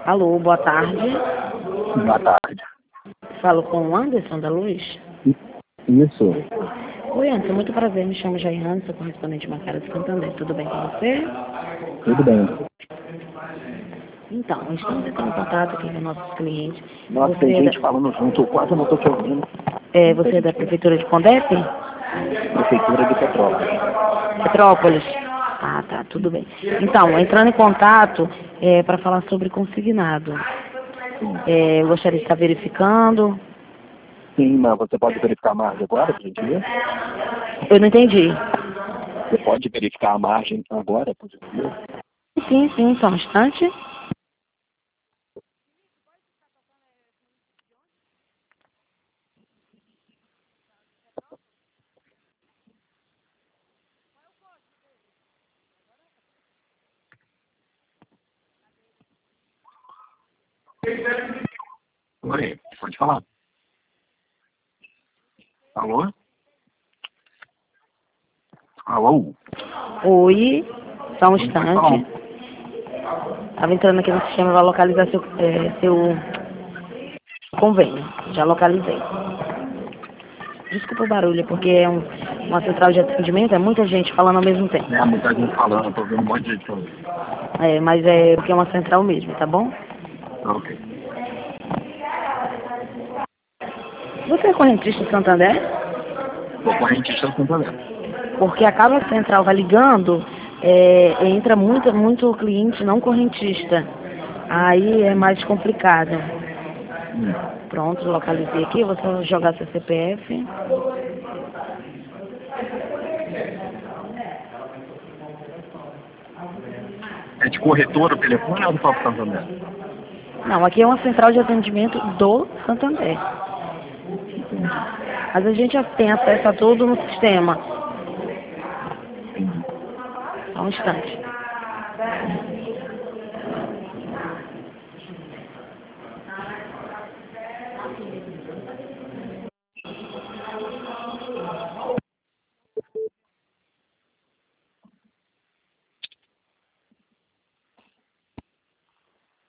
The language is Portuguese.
Alô, boa tarde. Boa tarde. Falo com o Anderson da Luz. Isso. Oi, Anderson, muito prazer. Me chamo Jaiane, sou correspondente bancária de Santander. Tudo bem com você? Tudo bem. Então, estamos entrando em contato aqui com nossos clientes. Nossa, Você tem é gente falando junto, eu quase não estou te ouvindo. você é da Prefeitura de Condep? Prefeitura de Petrópolis. Petrópolis? Ah, tá, tudo bem. Então, entrando em contato para falar sobre consignado. Eu gostaria de estar verificando. Sim, mas você pode verificar a margem agora, por gentileza? Eu não entendi. Você pode verificar a margem agora, por gentileza? Sim, só um instante. Oi, pode falar. Alô? Alô? Oi, só um Pode falar. instante. Estava entrando aqui no sistema para localizar seu convênio. Já localizei. Desculpa o barulho, é porque é uma central de atendimento, é muita gente falando ao mesmo tempo. Muita gente falando, eu tô vendo um monte de gente falando. Mas é porque é uma central mesmo, tá bom? Ok. Você é correntista de Santander? Sou correntista do Santander. Porque a cada central vai ligando, entra muito cliente não correntista. Aí é mais complicado. Pronto, localizei aqui, vou só jogar seu CPF. É de corretora o telefone ou do próprio Santander? Não, aqui é uma central de atendimento do Santander. Mas a gente já tem acesso a tudo no sistema. Só um instante.